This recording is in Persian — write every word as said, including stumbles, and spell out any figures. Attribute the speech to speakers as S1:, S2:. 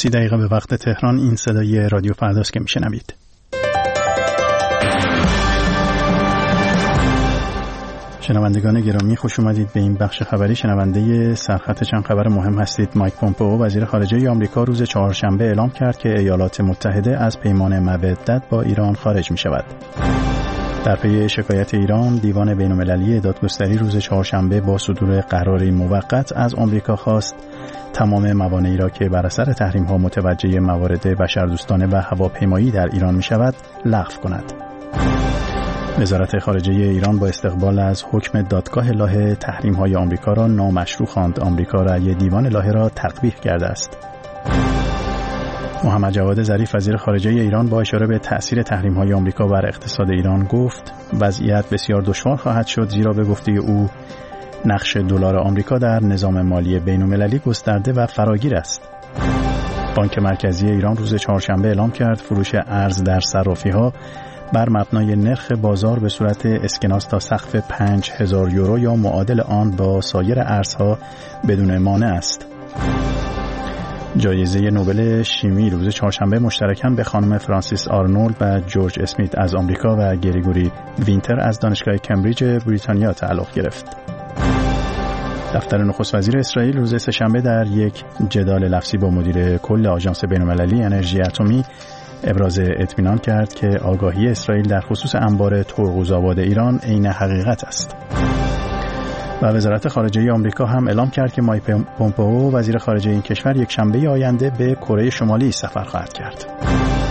S1: سی دقیقه به وقت تهران. این صدای رادیو فرداست که میشنوید. شنوندگان گرامی، خوش اومدید به این بخش خبری. شنونده سرخط چند خبر مهم هستید. مایک پومپئو وزیر خارجه آمریکا روز چهارشنبه اعلام کرد که ایالات متحده از پیمان مودت با ایران خارج می شود. در پی شکایت ایران، دیوان بین‌المللی دادگستری روز چهارشنبه با صدور قراری موقت از آمریکا خواست تمام موانعی را که بر اثر تحریم‌ها متوجه موارد بشردوستانه و هواپیمایی در ایران می شود لغو کند. وزارت خارجه ایران با استقبال از حکم دادگاه لاهه تحریم‌های آمریکا را نامشروع خواند. آمریکا رأی دیوان لاهه را تقبیح کرده است. محمد جواد ظریف وزیر خارجه ایران با اشاره به تأثیر تحریم‌های آمریکا بر اقتصاد ایران گفت وضعیت بسیار دشوار خواهد شد، زیرا به گفته او نقش دلار آمریکا در نظام مالی بین‌المللی گسترده و فراگیر است. بانک مرکزی ایران روز چهارشنبه اعلام کرد فروش ارز در صرافی‌ها بر مبنای نرخ بازار به صورت اسکناس تا سقف پنج هزار یورو یا معادل آن با سایر ارزها بدون مانع است. جایزه نوبل شیمی روز چهارشنبه مشترکاً به خانم فرانسیس آرنولد و جورج اسمیت از آمریکا و گریگوری وینتر از دانشگاه کمبریج بریتانیا تعلق گرفت. دفتر نخست وزیر اسرائیل روز سه‌شنبه در یک جدال لفظی با مدیر کل آژانس بین‌المللی انرژی اتمی ابراز اطمینان کرد که آگاهی اسرائیل در خصوص انبار ترقوزآباد ایران عین حقیقت است. و وزارت خارجه آمریکا هم اعلام کرد که مایک پومپئو وزیر خارجه این کشور یک شنبه آینده به کره شمالی سفر خواهد کرد.